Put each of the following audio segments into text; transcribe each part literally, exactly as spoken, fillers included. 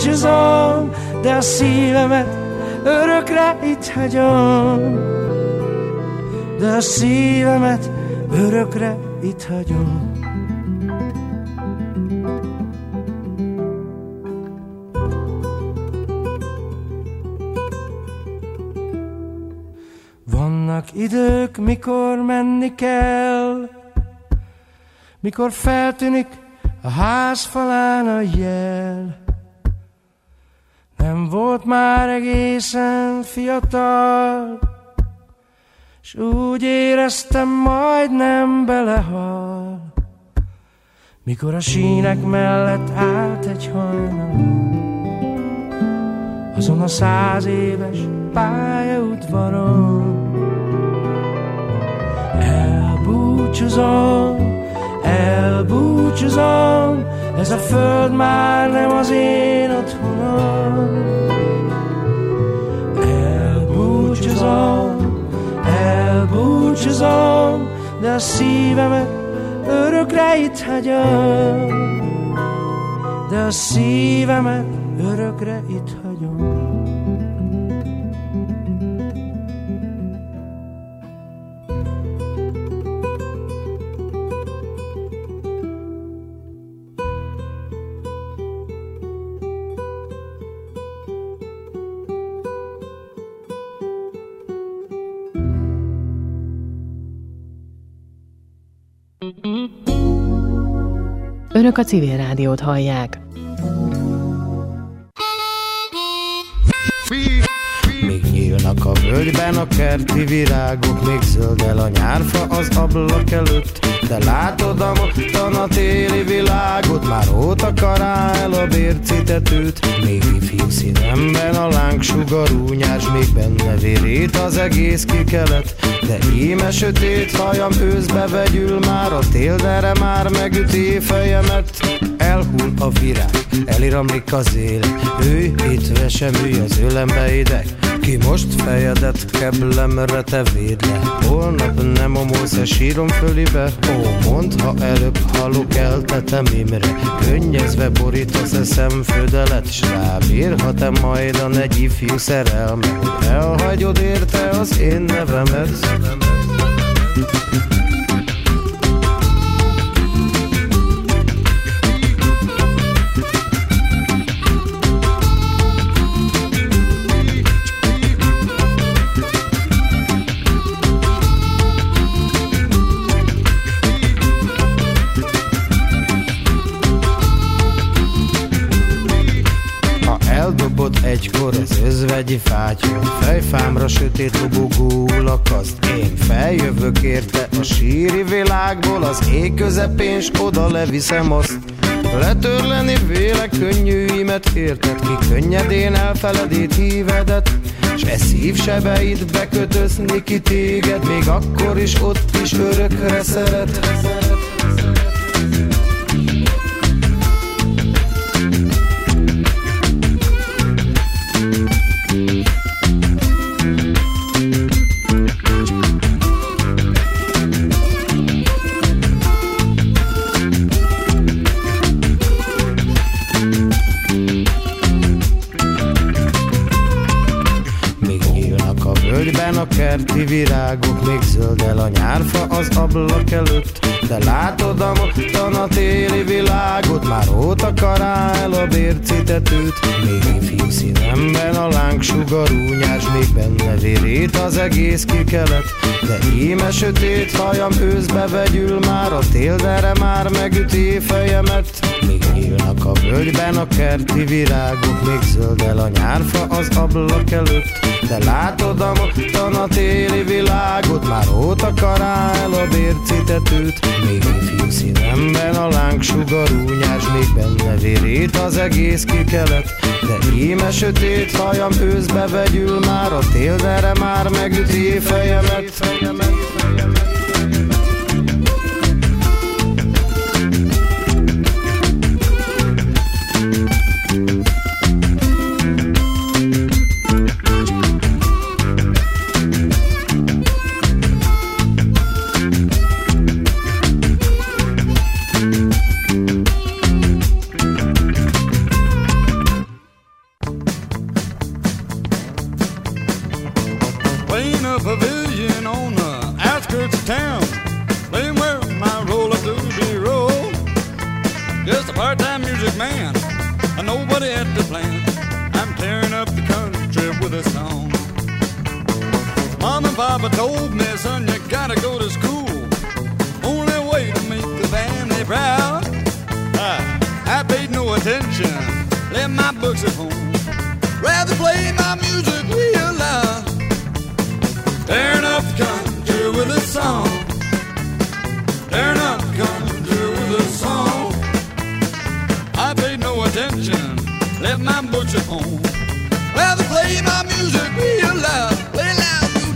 elbúcsúzom, de a szívemet örökre itt hagyom. De a szívemet örökre itt hagyom. Vannak idők, mikor menni kell, mikor feltűnik a ház falán a jel. Nem volt már egészen fiatal, s úgy éreztem, majdnem belehal, mikor a sínek mellett állt egy hajnalon, azon a száz éves pályaudvaron. Elbúcsúzom, elbúcsúzom, ez a föld már nem az én otthonom. Elbúcsúzom, elbúcsúzom, de a szívemet örökre itt hagyom. De a szívemet örökre itt hagyom. Önök a Civil Rádiót hallják. Még nyílnak a völgyben a kerti virágok, még zöldel a nyárfa az ablak előtt. De látod a mottan a téli világot, már ott akará el a bércitetőt. Még ifjú színemben a lángsugarú nyárs, még benne vérít az egész kikelet. De íme sötét hajam őszbe vegyül már, a tél dere már megüti fejemet. Elhull a virág, eliramlik az élet, ülj itt vesem, ülj az ölembe ide. Ki most fejedet keblemre te védd le, holnap nem omolsz-e sírom fölibe. Ó, mondd, ha előbb halok el tetem imre, könnyezve borítasz-e szemföldelet, s rábírhat-e majdan egy ifjú szerelme, hogy elhagyod érte az én nevemet. Egykor az özvegyi fátyol, fejfámra sötét lobogó lakaszt. Én feljövök érte a síri világból, az ég közepén, s oda leviszem azt. Letörleni vélek könnyűimet, érted ki könnyedén elfeledét hívedet, s e szívsebeid bekötözni ki téged, még akkor is ott is örökre szeret. A kerti virágok, még zöldel a nyárfa az ablak előtt. De látod a mottan a téli világot, már ott akará el a bércitetőt. Még ifjú színemben a lángsugarú nyárs, még benne vérít az egész kikelet. De íme sötét hajam őszbe vegyül már, a tél dere már megüti fejemet. Még nyílnak a völgyben a kerti virágok, még zöldel a nyárfa az ablak előtt. De látod a mottan a téli világot, már ott akará el a bércitetőt. Még ifjú színemben a lángsugarú nyárs, még benne vérít az egész kikelet. De íme sötét hajam őszbe vegyül már, a tél dere már megüti fejemet. a pavilion on the outskirts of town, playing where my roller-doobie roll. Just a part-time music man, and nobody at the plant. I'm tearing up the country with a song. Mom and Papa told me, son, you gotta go to school. Only way to make the family proud. I, I paid no attention, left my books at home. Rather play my music real loud. Tearing up the country with a song. Tearing up the country with a song. I paid no attention, left my books at home. Rather play my music real loud. Play loud, dude.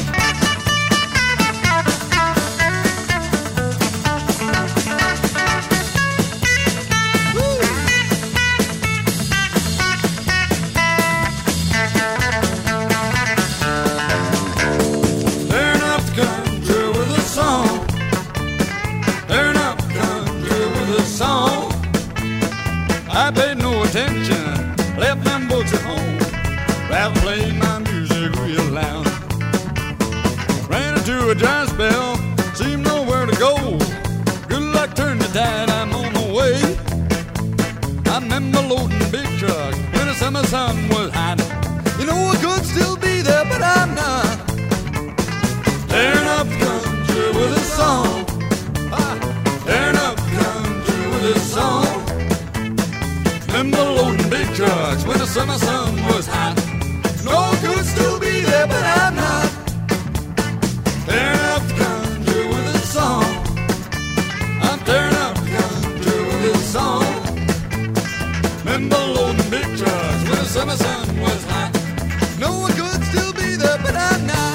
Tearing up the country with a song. Tearing up the country with a song. I paid no attention, left them books at home. Rather play my music real loud. Ran into a dry spell, seemed nowhere to go. Good luck turned the tide, I'm on my way. I remember loading a big truck when the summer sun was hot. You know I could still be there, but I'm not. Tearing up the country with a song. Ah, tearing up the country with a song. Remember loading big trucks when the summer sun was hot. No, I could still be there, but I'm not. Tearing up the country with a song. I'm tearing up the country with a song. Remember loading big trucks when the summer sun was hot. No, I could still be there, but I'm not.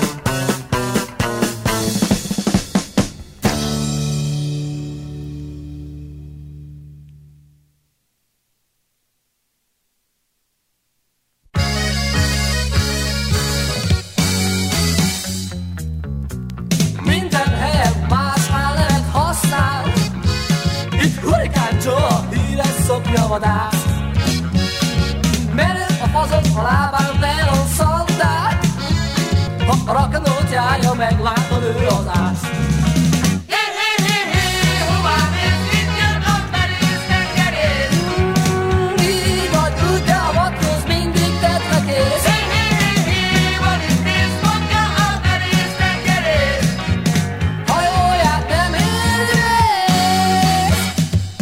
Vadász. Merő a fazon, a lábán felon szandát. Ha a rakanót járja, meglátod ő az ász. Hé, hé, hé, hé, hová mész, mit jön a merész tengerész? Így vagy úgy, de a matróz mindig tetre kész. Hé, hé, hé, hé, van itt néz, mondja a merész tengerész. Hajóját nem érész.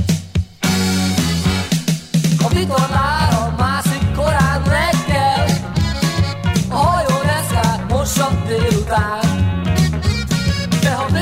A vitorlára mászik korán reggel. A hajó reszkál, mossa délután. De ha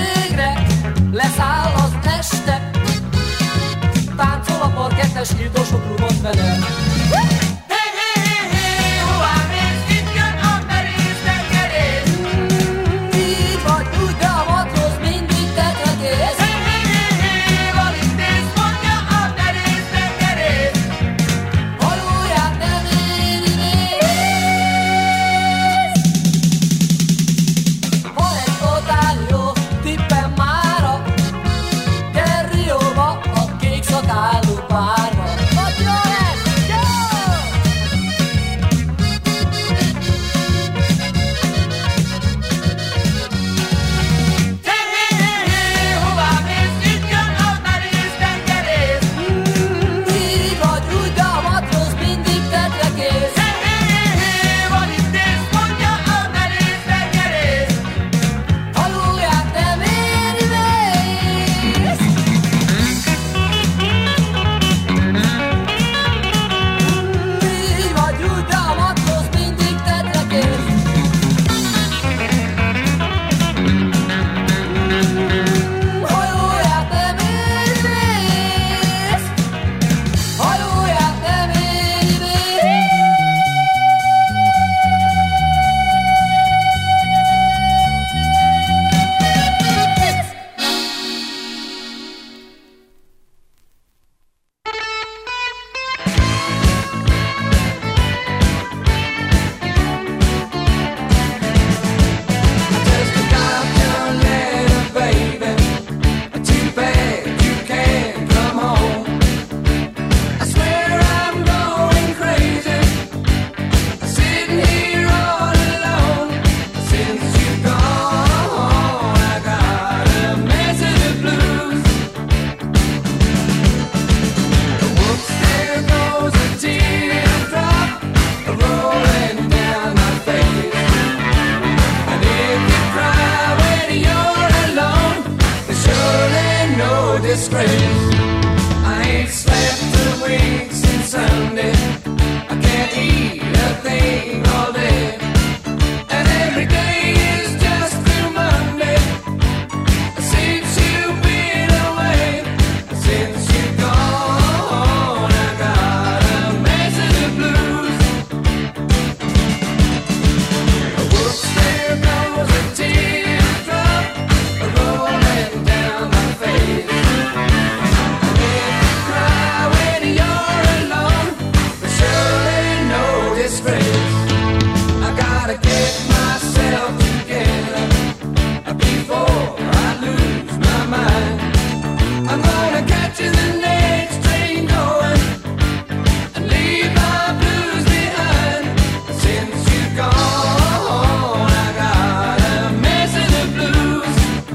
phrase. I gotta get myself together before I lose my mind. I'm gonna catch the next train going and leave my blues behind. Since you've gone, I got a mess of the blues.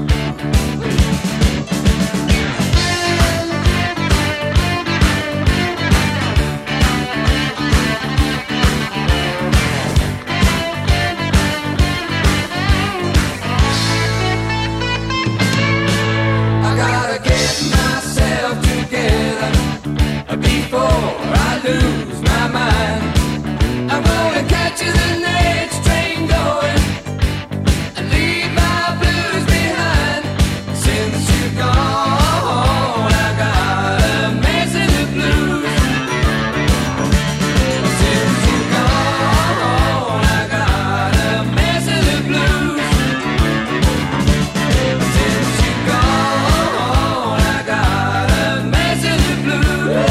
I gotta get myself together before I lose my mind. I'm gonna catch the next train going and leave my blues behind. Since you've gone, I got a mess in the blues. Since you've gone, I got a mess in the blues. Since you've gone, I got a mess in the blues.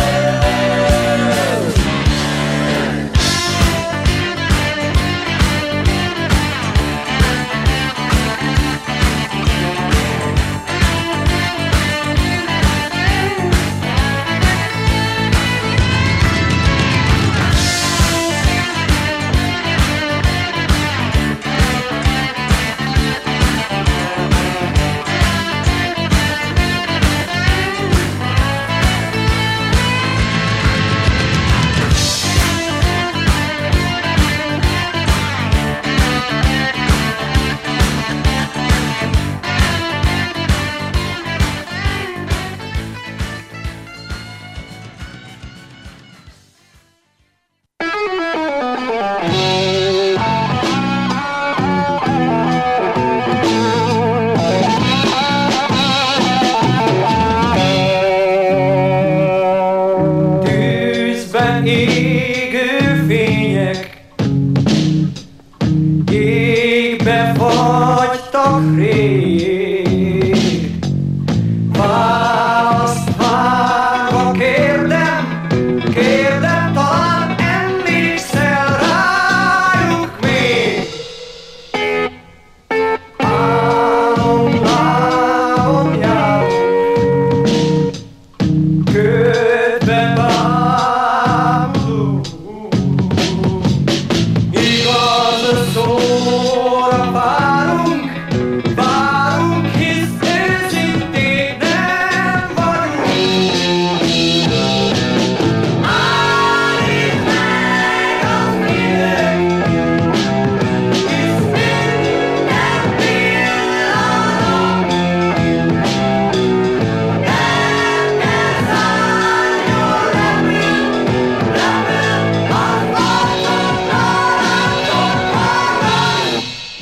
Tűzben égő fények, égbe fagytak rég. Választ várva kérdem, kérdem, talán emlékszel rájuk még. Álom, álom, járok, ködbe bámuló. Igaz a szóra várunk, várunk, hisz őszintén nem vagyunk. Állít meg az ideg, hisz minden pillanat. Nem kell szálljon repül, repül, az arcodra rántott marad.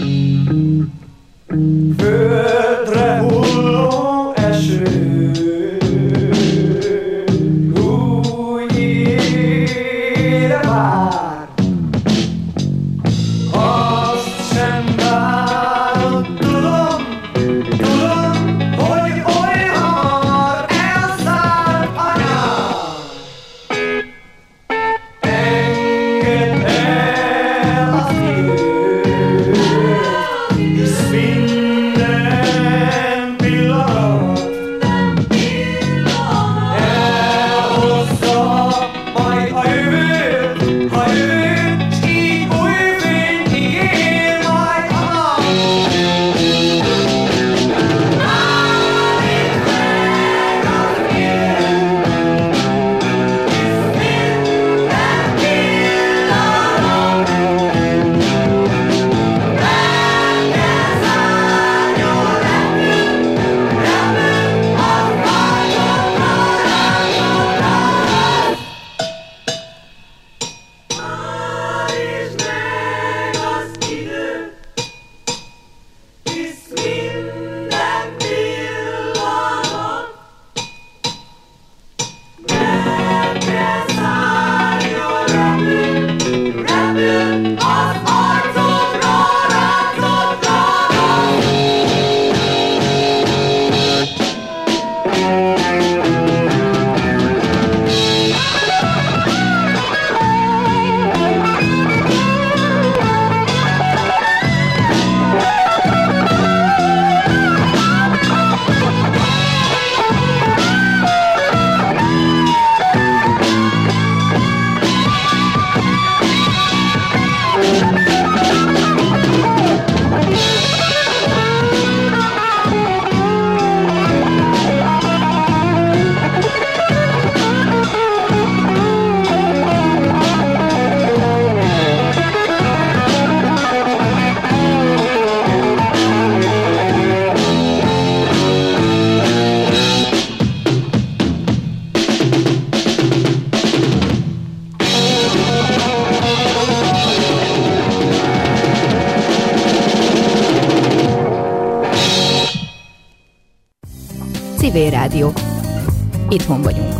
Földre hulló eső, új ére vár. Azt sem várod, tudom, tudom, hogy oly hamar elszállt a nyár. Engedd el az időt, hisz minden pillanat elhozza majd a jövőt, a jövőt. Civil Rádió. Itthon vagyunk.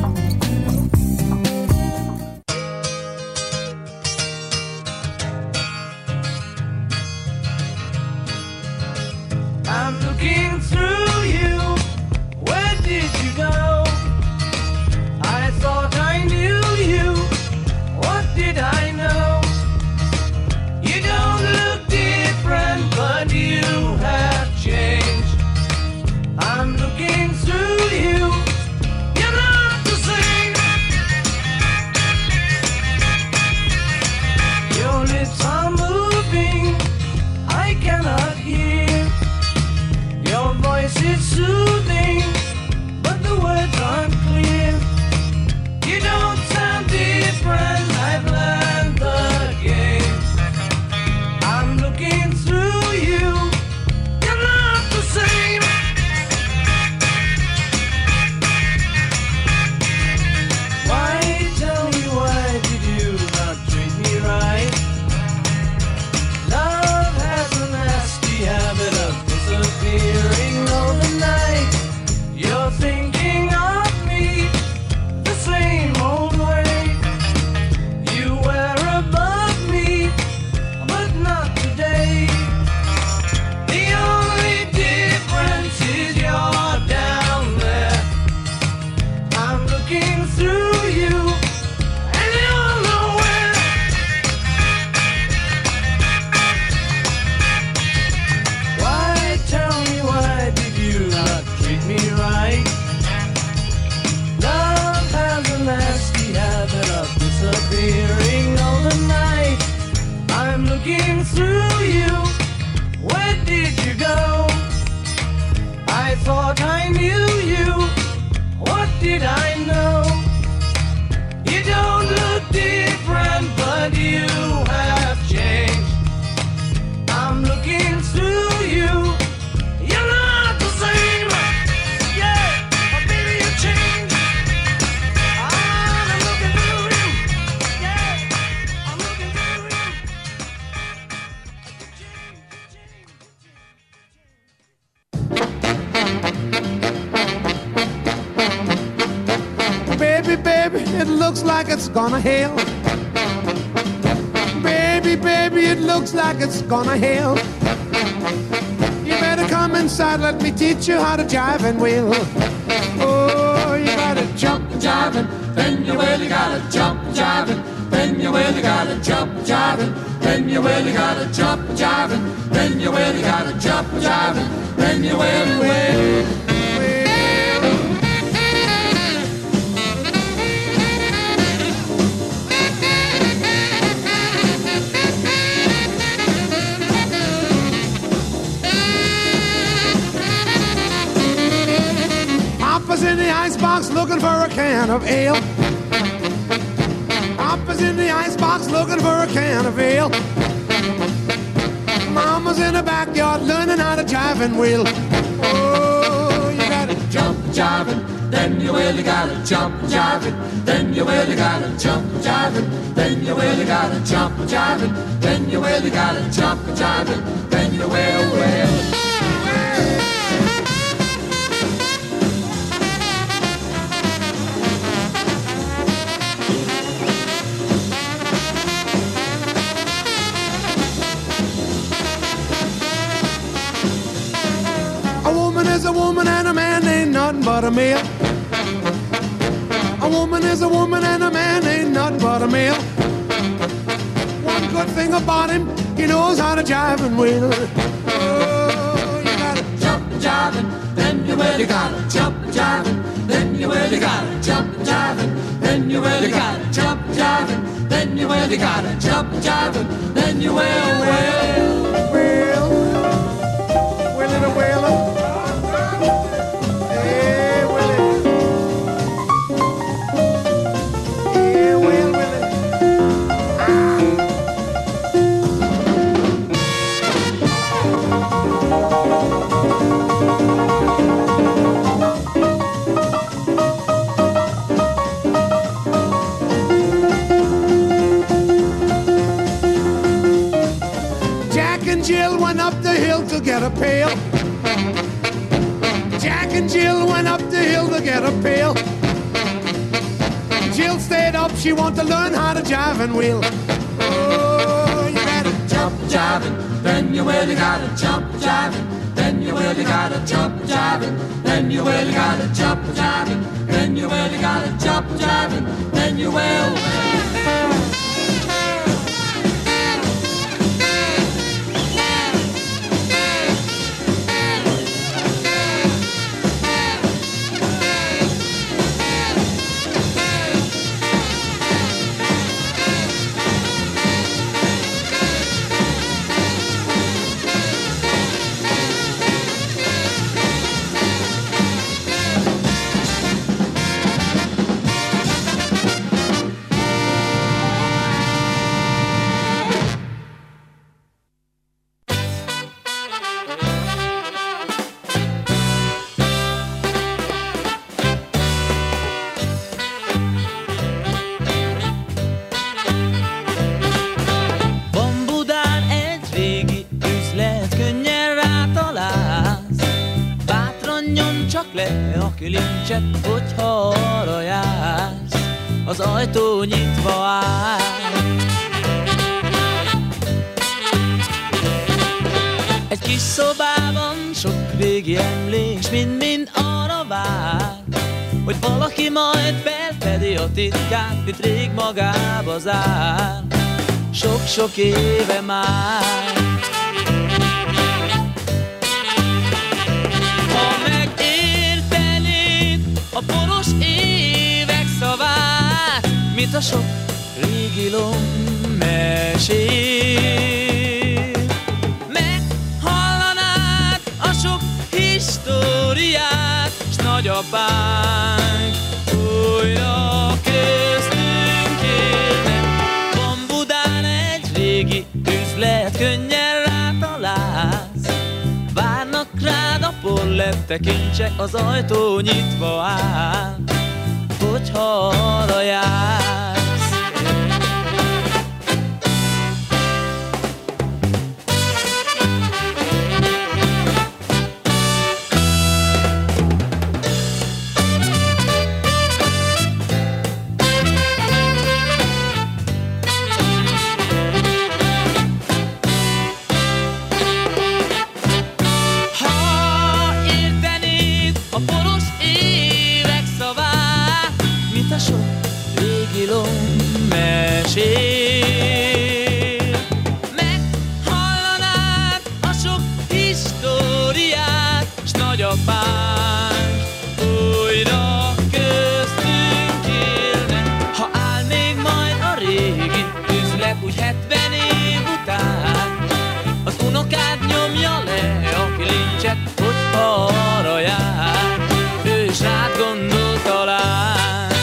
I'm looking through you. Where did you go? I thought I knew you. What did I know? You don't look different, but you have changed. I'm looking through you. You're not the same. Your lips are moving. I cannot hear. Your voice is soothing, but the words aren't clear. You don't sound different, I've learned the game. I'm looking through you, you're not the same. Why, tell me, why did you not treat me right? Love has a nasty habit of disappearing overnight. You're thinking of me the same old way. You were above me, but not today. The only difference is you're down there. I'm looking through you, and you're nowhere. Why, tell me, why did you not treat me right? Love has a nasty habit of disappearing overnight. I'm looking through you. Where did you go? I thought I knew you. What did I know? You don't look different, but you have changed. I'm looking through you. You're not the same. Yeah, but baby, you changed. I'm looking through you. Yeah, I'm looking through you. Baby, baby, it looks like it's gonna hail. Baby, baby, it looks like it's gonna hail. You better come inside, let me teach you how to jive and wheel. Oh, you gotta jump jiving, then you really gotta jump jiving, then you really gotta jump jiving, then you really gotta jump jiving, then you really gotta jump jiving, then you really will. Papa's in the icebox looking for a can of ale. Papa's in the icebox looking for a can of ale. Mama's in the backyard learning how to jive and wheel. Oh, you gotta jump jiving, then you really gotta jump jiving, then you really gotta jump jiving, then you really gotta jump jiving, then you really gotta jump jiving, then you will, will. A woman is a woman and a man ain't nothing but a male. A woman is a woman and a man ain't nothing but a male. One good thing about him, he knows how to jive and wheel. Oh, you gotta jump jiving, then you really gotta jump jiving, then you really gotta jump jiving, then you really gotta jump jiving, then you really gotta jump jiving, then you will, will, will, will it a whaler? Hey, will it? Yeah, will, will it? Jack and Jill went up the hill to get a pail. Jack and Jill went up the hill to get a pail. Jill stayed up, she wanted to learn how to jive and wheel. Oh, you gotta jump jiving, then you really gotta jump jiving, then you really gotta jump jiving, then you really gotta jump jiving, then you really gotta jump jiving, then you will. Aki lincset, hogyha arra jársz, az ajtó nyitva áll. Egy kis szobában sok régi emlék, mind-mind arra vár, hogy valaki majd felfedi a titkát, itt rég magába zár. Sok-sok éve már. A poros évek szavát, mint a sok régi lommesér. Meghallanád a sok históriát, s nagyapánk újra köztünk élne. Van Budán egy régi üzlet, könnyen rátalálsz. Várnak rád a polleptek kincsek, az ajtó nyitva áll, hogyha arra jársz. Meghallanád a sok históriát, s nagyapánk újra köztünk élne. Ha áll még majd a régi üzlet, úgy hetven év után, az unokád nyomja le a kilincset, hogyha arra jár, ő is rád gondol talán.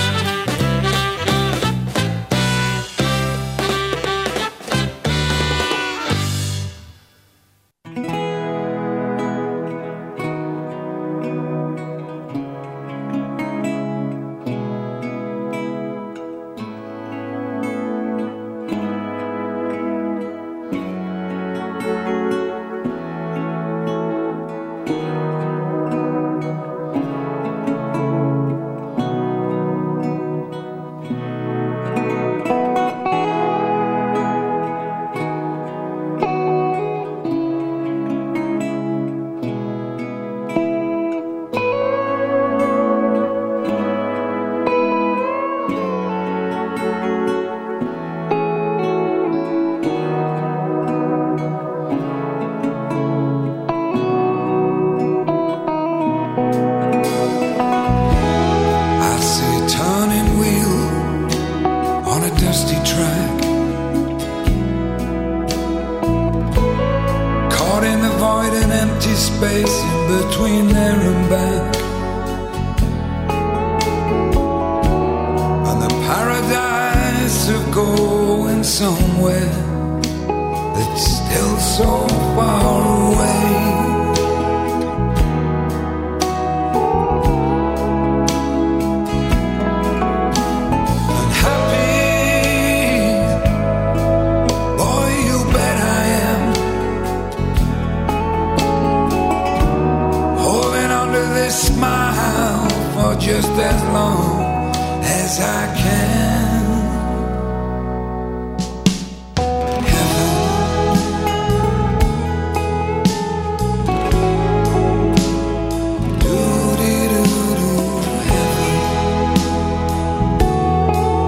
Space in between there and back, and the paradise of going somewhere that's still so far away.